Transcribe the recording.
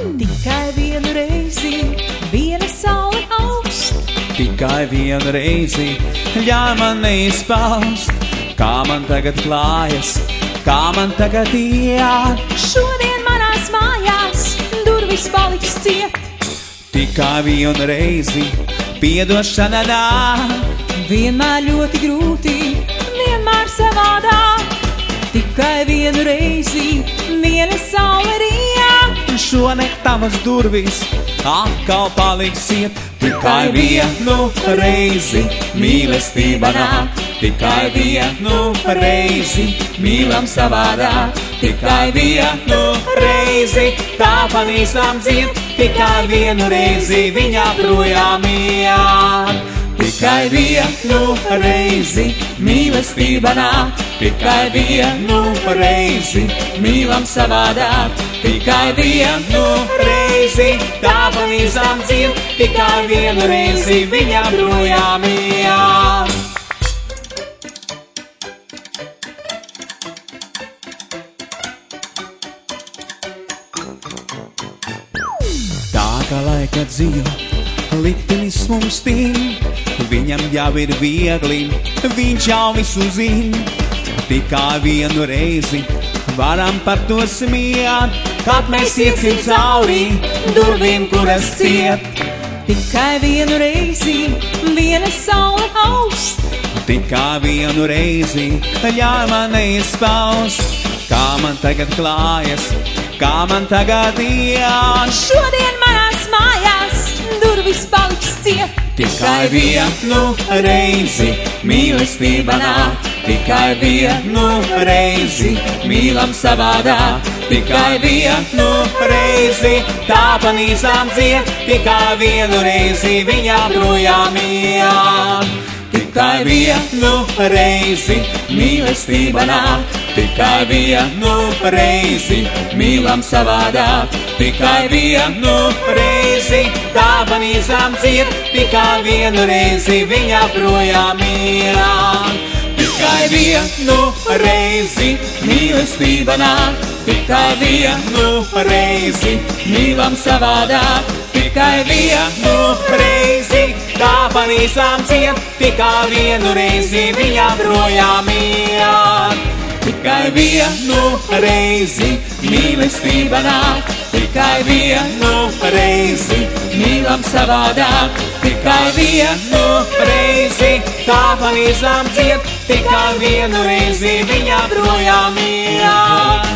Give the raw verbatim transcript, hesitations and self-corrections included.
Tikai vienu reizi, viena saule augst. Tikai vienu reizi, ļauj man neizpaust, kā man tagad klājas, kā man tagad iet. Šodien manās mājās durvis paliks ciet. Tikai vienu reizi, piedošana nāk. Vienmēr ļoti grūti, vienmēr savādāk. Tikai vienu reizi, viena saule riet. Šonakt tavas durvis atkal paliks iet. Tikai vienu reizi mīlestība nāk. Tikai vienu reizi mīlam savādāk. Tikai vienu reizi tā pavisam dzied. Tikai vienu reizi viņa projām iet. Tikai vienu reizi mīlestība nāk. Tikai vienu reizi mīlam savādāk. Tikai vienu reizi tā pavisam dzied. Tikai vienu reizi viņa projām iet. Tā kā laika dzīvo, liktenis mums tīm, viņam jau ir viegli, viņš jau visu zin. Tikai vienu reizi varam par to smiet, kad mēs iesim cauri durvīm, kuras ciet. Tikai vienu reizi, viena saule augst. Tikai vienu reizi, ļauj man neizpaust, kā man tagad klājas, kā man tagad iet. Šodien manās mājās durvis paliks ciet. Tikai vienu reizi mīlestība nāk. Tikai vienu reizi mīlam savādāk. Tikai vienu reizi tā pavisam dzied. Tikai vienu reizi viņa projām iet. Tikai vienu reizi mīlestība nāk. Tikai vienu reizi mīlam savādāk. Tikai vienu reizi tā pavisam dzied. Tikai vienu reizi viņa projām iet. Tikai vienu reizi mīlestība nāk. Tikai vienu reizi mīlam savādāk. Tikai vienu reizi tā pavisam dzied. Tikai vienu reizi viņa projām iet. Tikai vienu reizi mīlestība nāk. Tikai vienu reizi mīlam savādāk. Tikai vienu reizi tā pavisam dzied. Tikai vienu reizi viņa projām iet.